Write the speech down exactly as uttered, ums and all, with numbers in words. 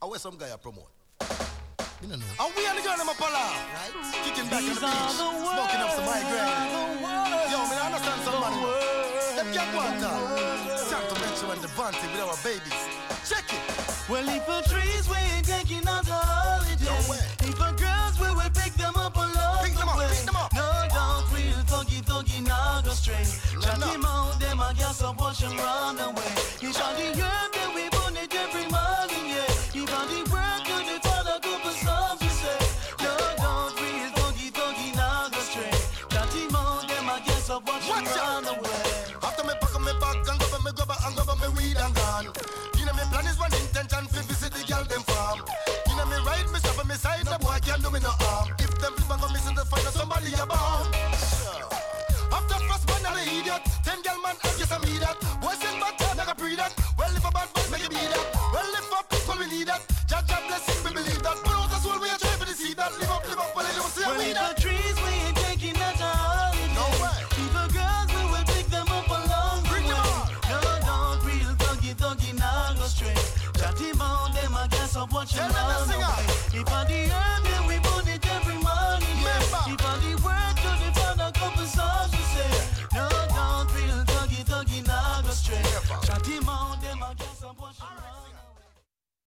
I wear some guy I promote. You don't know. And we are the girl in my pala, right? Kicking back on the beach, smoking up some high grade. Yo, man, I understand some money. Them get one time. It's time to mention when the vanity with our babies. Check it. Well, if for trees we ain't taking out a holiday. No way. If for girls we will pick them up along Pick them the up, way. pick them up. No doubt, real thuggy thuggy now go straight. Chat him out, them I guess I watch him run away. He shot the earth, then we burn it every morning, yeah. He found the work, good, it's all a couple songs we say. No doubt, real thuggy thuggy now go straight. Chat him out, them I guess I watch him run away. After me pack up me bag and go back me grab and go back me weed and gone. You know me plan is one intention to visit the girl them farm. You know me ride me stop on me side, the boy can't do me no harm. If them flip and go missing to find somebody a bomb. After first one I'm an idiot. Ten girl man I guess I'm that. Boy send bad time I can breathe that. Well if a bad boy make it be that. Well if a people we need that. Jah Jah blessing we believe that. But out the soul we are trying to deceive that. Live up, live up, well you see well, we if that. the trees we ain't taking out a holiday. No way. Even girls we will pick them up along the Bring way. them on. No doubt, real thuggy thuggy now go straight. Chat him out, them I guess I watch him Tell them to run sing away. out. If on the earth